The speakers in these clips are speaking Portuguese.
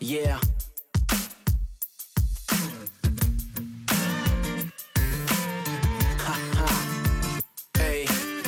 Yeah. Ei.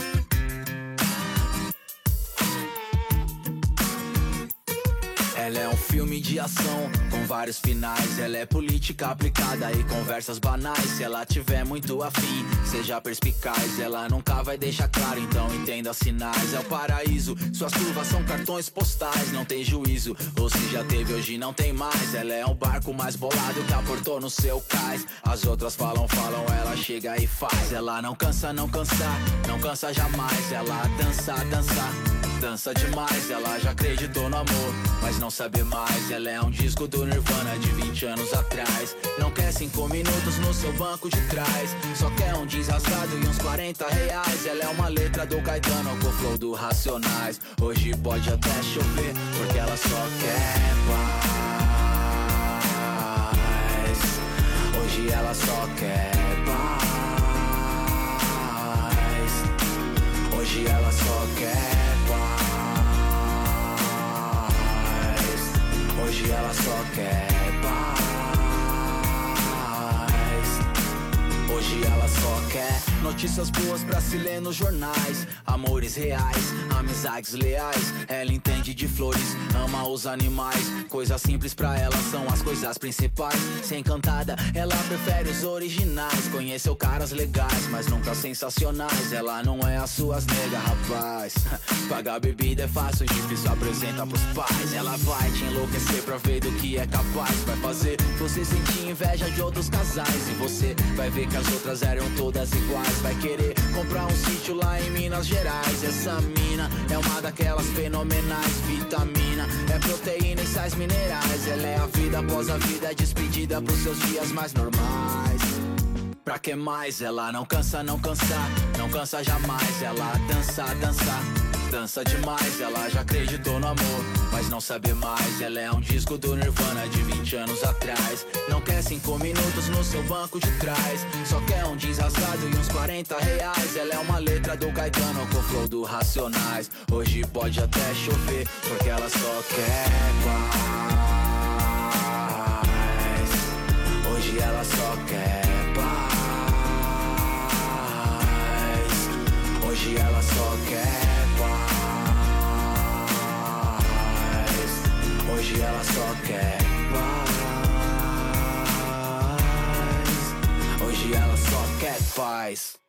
Ela é um filme de ação com vários finais. Ela é política aplicada e conversas banais. Se ela tiver muito afim, seja perspicaz. Ela nunca vai deixar claro, então entenda os sinais. É o paraíso, suas curvas são cartões postais. Não tem juízo, ou se já teve hoje não tem mais. Ela é um barco mais bolado que aportou no seu cais. As outras falam, ela chega e faz. Ela não cansa, não cansa jamais. Ela dança demais. Ela já acreditou no amor, mas não sabe mais. Ela é um disco do Nirvana de 20 anos atrás. Não quer 5 minutos no seu banco de trás, só quer um jeans rasgado e uns 40 reais. Ela é uma letra do Caetano com o flow do Racionais. Hoje pode até chover, porque ela só quer paz. Hoje ela só quer paz. Hoje ela só quer paz. Hoje ela só quer paz. Hoje ela só quer notícias boas pra se ler nos jornais. Amores reais, amizades leais. Ela entende de flores, ama os animais. Coisas simples pra ela são as coisas principais. Se encantada, ela prefere os originais. Conheceu caras legais, mas nunca sensacionais. Ela não é as suas nega, rapaz. Pagar bebida é fácil, difícil apresenta pros pais. Ela vai te enlouquecer pra ver do que é capaz. Vai fazer você sentir inveja de outros casais. E você vai ver que as outras eram todas iguais. Vai querer comprar um sítio lá em Minas Gerais. Essa mina é uma daquelas fenomenais. Vitamina, é proteína e sais minerais. Ela é a vida após a vida, é despedida pros seus dias mais normais. Pra que mais? Ela não cansa jamais. Ela dança demais. Ela já acreditou no amor, mas não sabe mais. Ela é um disco do Nirvana de 20 anos atrás. Não quer 5 minutos no seu banco de trás, só quer um jeans rasgado e uns 40 reais. Ela é uma letra do Caetano com o flow do Racionais. Hoje pode até chover, porque ela só quer paz. Hoje ela só quer paz. Hoje ela só quer paz. Hoje ela só quer paz. Hoje ela só quer paz.